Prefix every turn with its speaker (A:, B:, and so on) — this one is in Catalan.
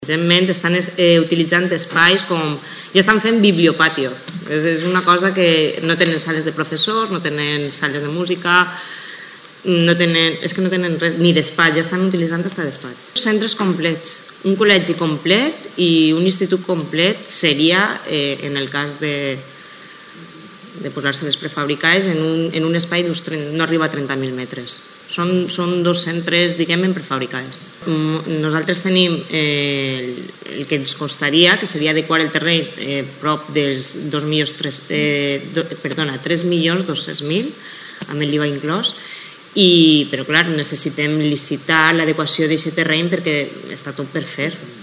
A: Gent estan utilitzant espais com... ja estan fent bibliopatio. És una cosa que no tenen sales de professors, no tenen sales de música, és que no tenen res, ni despatx, ja estan utilitzant fins despatx. Centres complets, un col·legi complet i un institut complet seria, en el cas de posar-se les prefabricades, en un espai no arriba a 30.000 metres. Són dos centres, diguem, en prefabricades. Nosaltres tenim el que ens costaria, que seria adequar el terreny prop dels 3.200.000, amb l'IVA inclòs, però clar, necessitem licitar l'adequació d'aquest terreny perquè està tot per fer.